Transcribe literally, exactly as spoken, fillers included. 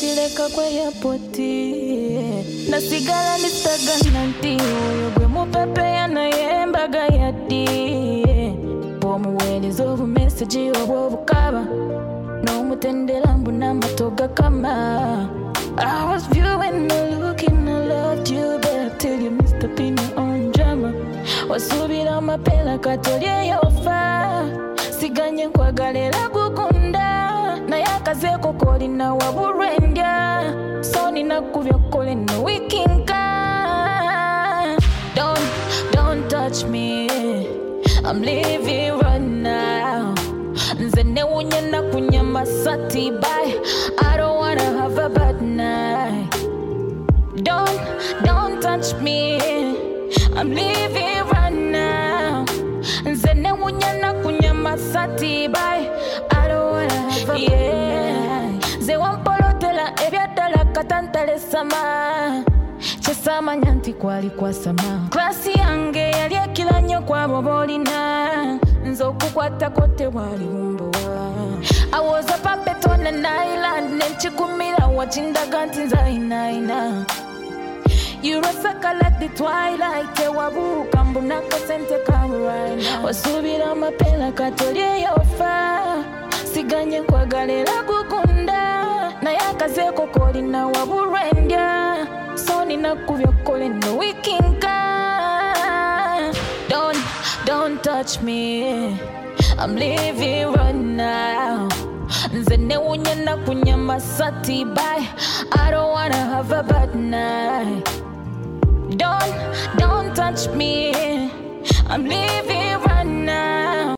chileka kwa yapoti nasigala nistagana nti oyo gwe mupepe yanayembaga yaddi bw'omuweereza obumesagi obw'obukaba n'omutendera mbuna amatoga kama. I was viewing the look and I loved you back till you missed up in your own drama. Wasubira mapela katolye yofa siganye nkwagalera gukunda naye akazeeko kolina waburwendya so ninakubya kole no wikinka. Don't, don't touch me, I'm leaving right now. Nze newunya nakunyama sati bye, I don't wanna have a bad night. Don't, don't touch me, I'm leaving right now. Nze newunya nakunyama sati bye, I don't wanna have a bad night. Ze wampolotela ebyadala katantale sama chesama nyanti kwali kwa sama. Klasi yange yali ekila nnyo kwabo bolina nzokukwata kote wali bumbowa. I was a puppet on an island nenchikumira wachindaga nti nzainaina. Yurosaka like the twilight ewabuuka mbuna kasente kamu right now. Wasubira mapela katolye yofa siganye nkwagalera gukunda naye akazeeko kolina waburwendya so ninakubya kole no wikinka. Don't, don't touch me, I'm leaving right now. Nze newunya nakunyama sati bye, I don't wanna have a bad night. Don't, don't touch me, I'm leaving